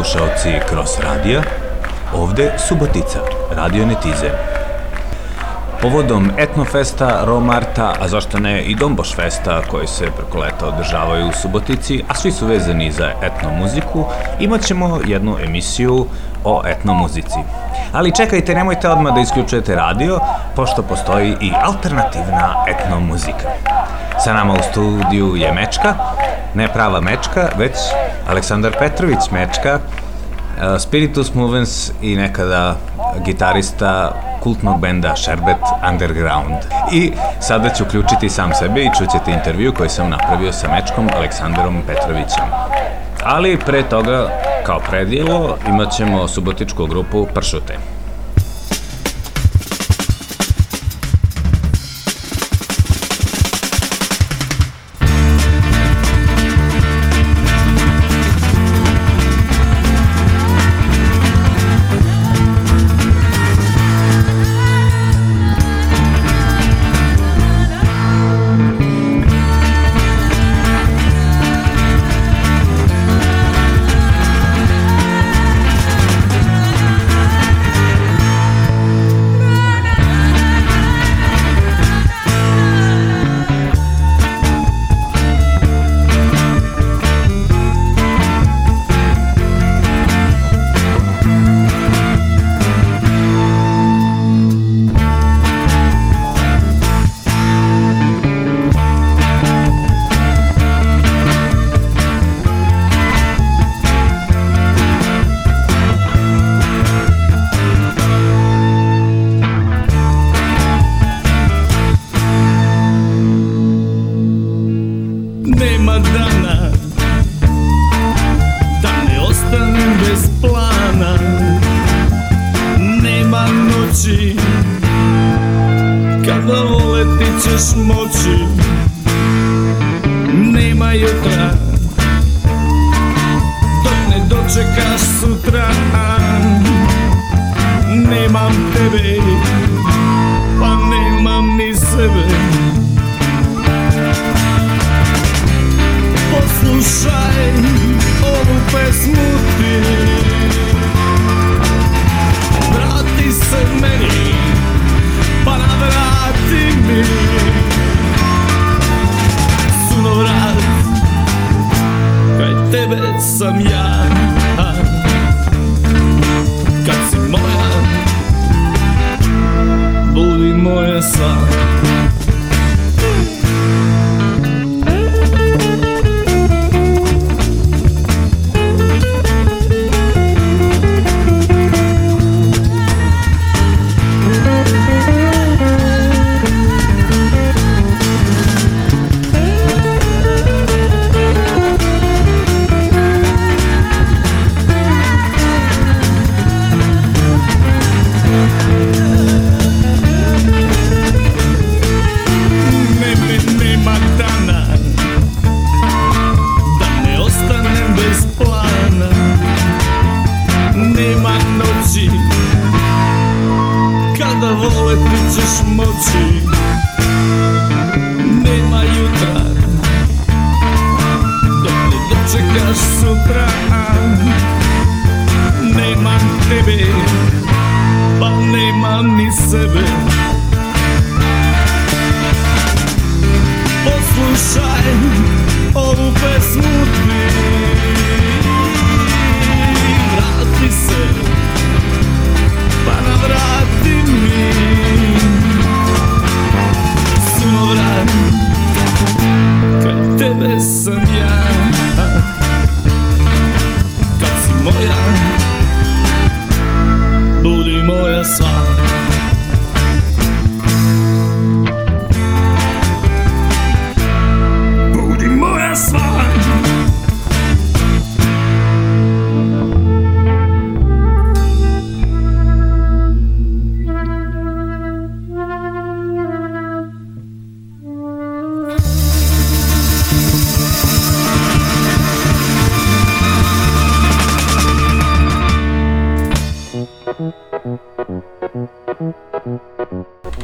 slušaoci Cross radija, ovde Subotica, Radio Netize. Povodom Etnofesta, Romarta, a zašto ne i Domboš festa koji se preko leta održavaju u Subotici, a svi su vezani za etnomuziku, imat ćemo jednu emisiju o etnomuzici. Ali čekajte, nemojte odmah da isključujete radio, pošto postoji i alternativna etnomuzika. Sa nama u studiju je Mečka, ne prava Mečka, već Aleksandar Petrović Mečka, Spiritus Movens i nekada gitarista kultnog benda Šerbet Underground. I sada ću uključiti sam sebe i čućete intervju koji sam napravio sa Mečkom Aleksandarom Petrovićem. Ali pre toga, kao predjelo, imat ćemo subotičku grupu Pršute.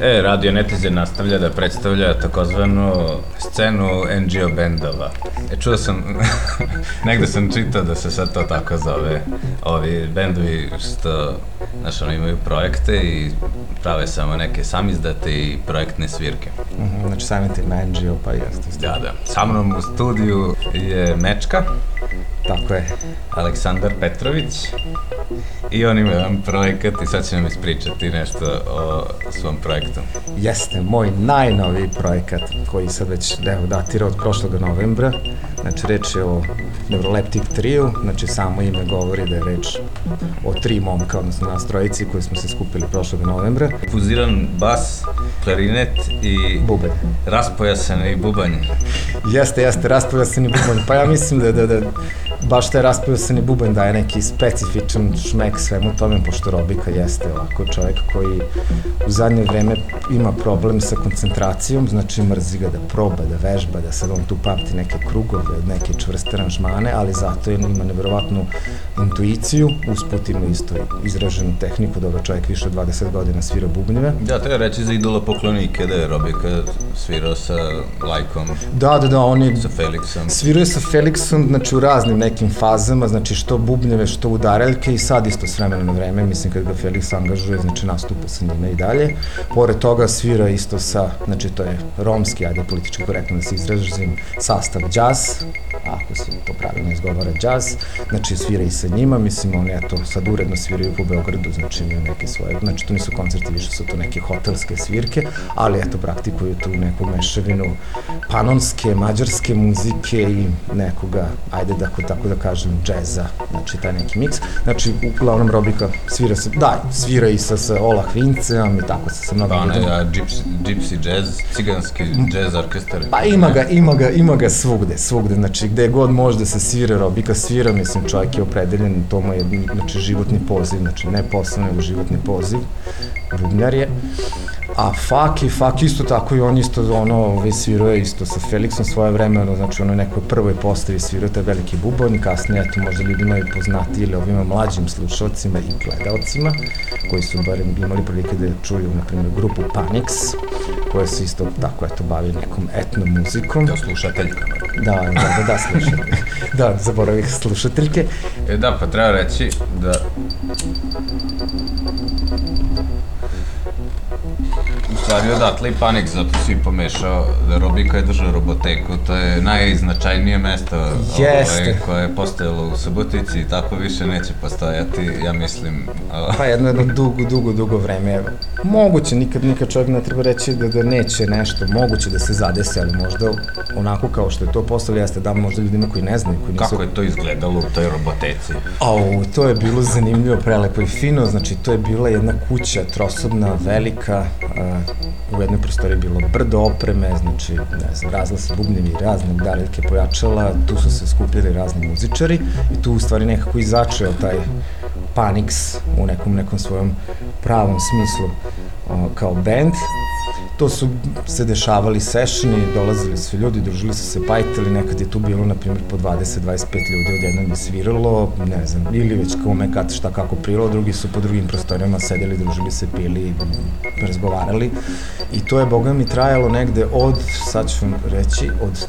Radio Netizen nastavlja da predstavlja takozvanu scenu NGO bendova. Čuo sam, negde sam čitao da se sad to tako zove. Ovi bendovi što, znaš, oni imaju projekte i prave samo neke samizdate i projektne svirke. Znači samim tim NGO, pa jeste. Da. Sa mnom u studiju je Mečka. Tako je. Aleksandar Petrović. I on ima jedan projekat i sad će nam ispričati nešto o svom projektu. Jeste, moj najnoviji projekat koji sad već datira od prošlog novembra. Znači, reč je o Neuroleptic Trio, znači samo ime govori da je reč o 3 momka, odnosno nas trojici koji smo se skupili prošlog novembra. Fuziran bas, klarinet i bubanj. Raspojasani bubanj. Jeste, raspojasani bubanj. Pa ja mislim da baš taj raspojasani bubanj daje neki specifičan šmek svemu tome, pošto Robika jeste ovako čovjek koji u zadnje vreme ima problem sa koncentracijom, znači mrzi ga da proba, da vežba, da sad on tu pamti neke krugove, neke čvrste aranžmane, ali zato ima nevjerovatnu intuiciju, usput ima isto izraženu tehniku, da čovjek više od 20 godina svira bubnjeve. Da, treba reći za idola poklonike da je Robika svirao sa Lajkom. Da, on je sa Felixom. Svirao je sa Felixom, znači u raznim nekim fazama, znači što bubnjeve, što udareljke i sad isto s vremena na vreme, mislim kad ga Felix angažuje, znači nastupa sa njima i dalje. Pored toga svira isto sa, znači to je romski, ajde politički korektno da se izražim, sastav jazz, ako se to pravilno izgovara jazz, znači svira i sa njima, mislim oni eto sad uredno sviraju po Beogradu, znači imaju neke svoje, znači to nisu koncerti, više su to neke hotelske svirke, ali eto praktikuju tu neku mešavinu panonske, mađarske muzike i nekoga, ajde da tako da kažem, džeza, znači taj neki miks, znači uglavnom Robika svira i sa Olah Vincem i tako sa mnogo ljudima. Gypsy jazz, ciganski jazz orkestar. Pa ima ga svugde, znači gde god može da se svira, Robika svira, mislim čovjek je opredeljen, to mu je znači životni poziv, znači ne posao, nego životni poziv, bubnjar je. A Fak isto tako i on isto svirao je isto sa Felixom svoje vremeno, znači u nekoj prvoj postavi svirao taj veliki bubanj, kasnije eto možda ljudima i poznati ili ovima mlađim slušalcima i gledalcima koji su barem imali prilike da čuju, na primjer, grupu Panix, koja se isto tako eto bavi nekom etno muzikom. Da, slušateljkama. Da, slušateljke. Da, zaboravih slušateljke. Da, pa treba reći da u stvari odatle i Panik, zato si pomešao da Robika je držao Roboteku, to je najznačajnije mesto koje je postojalo u Subotici i tako više neće postojati, ja mislim. Pa jedno dugo vreme. Moguće, nikad čovjek ne treba reći da neće nešto, moguće da se zadesi, ali možda onako kao što je to postalo, jeste da možda ljudima koji ne znaju, koji nisu... Kako je to izgledalo u toj Roboteci? To je bilo zanimljivo, prelepo i fino, znači to je bila jedna kuća trosobna, velika, u jednoj prostoriji bilo brdo opreme, znači, ne znam, razla se bubnjevi, razne udareljke, pojačala, tu su se skupljali razni muzičari i tu u stvari nekako izačeo taj Panix u nekom svojom pravom smislu kao band. To su se dešavali sessioni, dolazili su ljudi, družili su se, pajtali, nekad je tu bilo, na primjer, po 20-25 ljudi odjednom je sviralo, ne znam, ili već kome kad šta kako prilo, drugi su po drugim prostorijama sedeli, družili se, pili, razgovarali i to je, boga mi, trajalo negde od, sad ću vam reći, od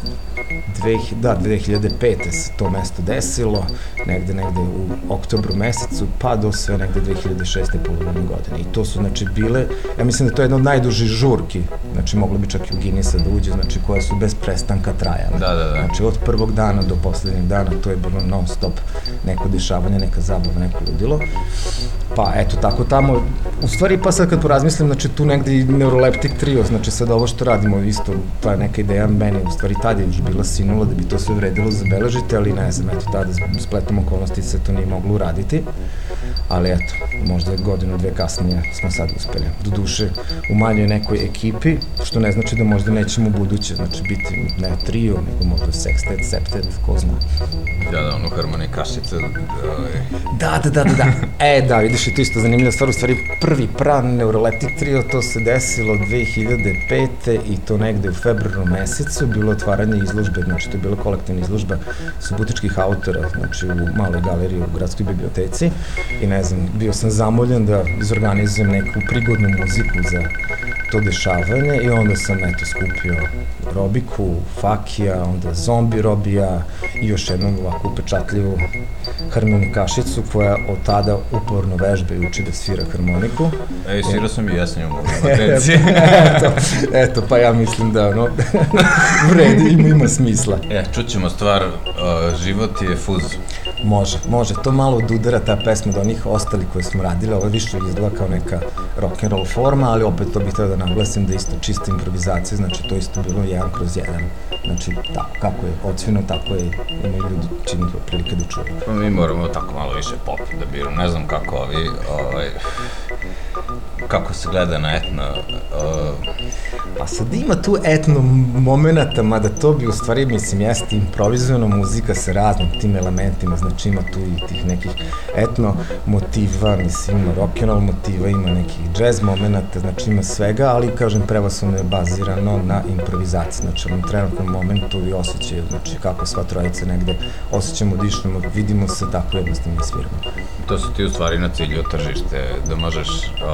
2005. se to mesto desilo, negde u oktobru mesecu, pa do sve negde 2006. polovine godine. I to su, znači, bile, ja mislim da to je jedna od najdužih žurki, znači, moglo bi čak i u Guinnessa da uđe, znači, koje su bez prestanka trajale. Da. Znači, od prvog dana do poslednjeg dana, to je bilo non stop neko dešavanje, neka zabava, neko ludilo. Pa, eto, tako tamo, u stvari, pa sad kad porazmislim, znači, tu negde i Neuroleptic Trio, znači, sad ovo što radimo, isto, to je neka ideja meni, u stvari, tad je još bila sinula da bi to sve vredilo zabeležiti, ali ne znam, eto, tada spletom okolnosti se to nije moglo uraditi, ali eto, možda godinu, dve kasnije smo sad uspeli. Doduše, u manjoj nekoj ekipi, što ne znači da možda nećemo u buduće, znači biti ne trio, nego možda sextet, septet, ko zna. Da, ono harmonikašice. Da, vidiš, i to isto zanimljiva stvar, u stvari prvi Neuroleptic Trio, to se desilo 2005. i to negde u februaru mesecu, bilo otvaranje izložbe, znači to je bila kolektivna izložba subotičkih autora, znači u maloj galeriji u gradskoj biblioteci i ne znam, bio sam zamoljen da izorganizujem neku prigodnu muziku za to dešavanje i onda sam eto skupio Robiku, Fakija, onda Zombi Robija i još jednu ovako upečatljivu harmonikašicu koja od tada uporno vežba i uči da svira harmoniku. Svirao sam i ja s njom u agenciji. Eto, pa ja mislim da vredi, ima smisla. Čućemo stvar Život je fuz. Može, to malo odudara ta pesma od onih ostali koje smo radili, ovo više izgleda kao neka rock'n'roll forma, ali opet to bih htio da naglasim da isto čista improvizacija, znači to isto bilo 1/1, znači tako, kako je odsvino, tako je, imaju ljudi čini prilike da čuju. Pa mi moramo tako malo više pop da biramo, ne znam kako kako se gleda na etno. Pa sad ima tu etno momenata, mada to bi u stvari, mislim, jeste improvizovana muzika sa raznim tim elementima, znači ima tu i tih nekih etno motiva, mislim, ima rock'n'roll motiva, ima nekih jazz momenata, znači ima svega, ali, kažem, prevashodno je bazirano na improvizaciji, znači u trenutnom momentu i osjećaju, znači kako sva trojica negde osjećamo, dišemo, vidimo se, tako jednostavno i sviramo. To su ti u stvari na cilju tržište, da možeš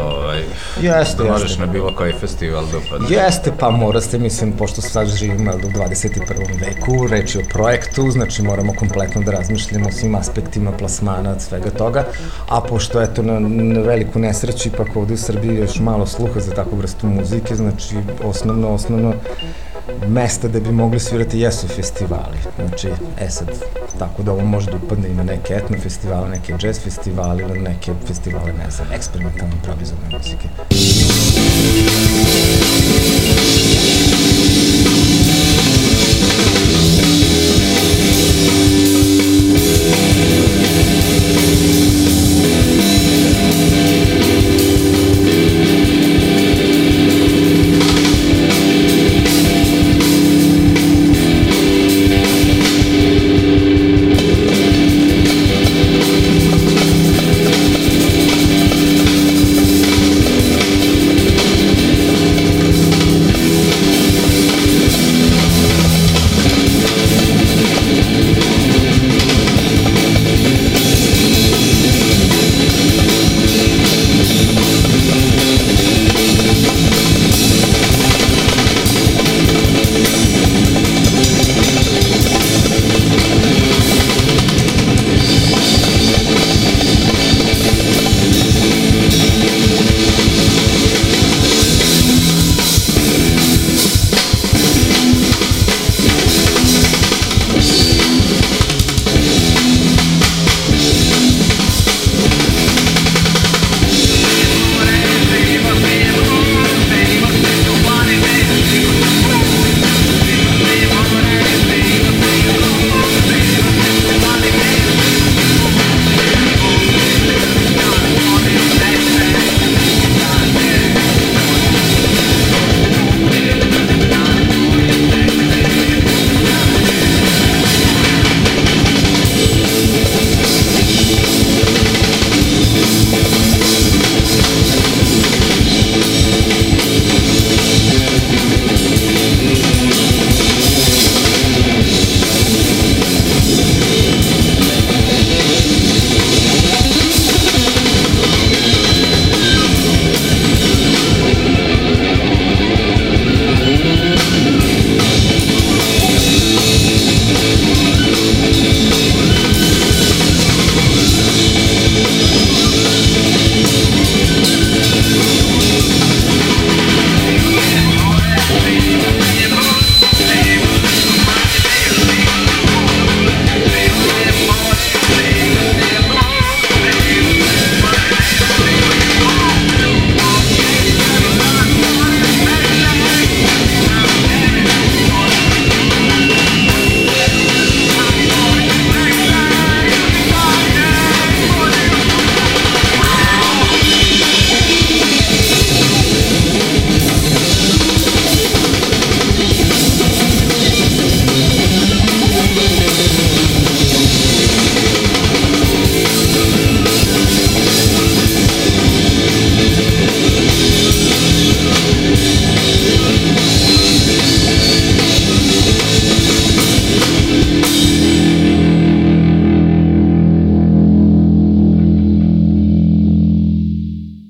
na bilo koji festival da upadneš. Jeste, pa mora se, mislim, pošto sad živimo u 21. veku, reč je o projektu, znači moramo kompletno da razmišljamo o svim aspektima plasmana, svega toga, a pošto eto na veliku nesreću ipak ovde u Srbiji još malo sluha za takvu vrstu muzike, znači osnovno mesta da bi mogli svirati jesu festivali, znači, sad, tako da ovo može da upadne i na neke etno festivale, neke jazz festivale ili neke festivale, ne znam, eksperimentalne improvizovane muzike.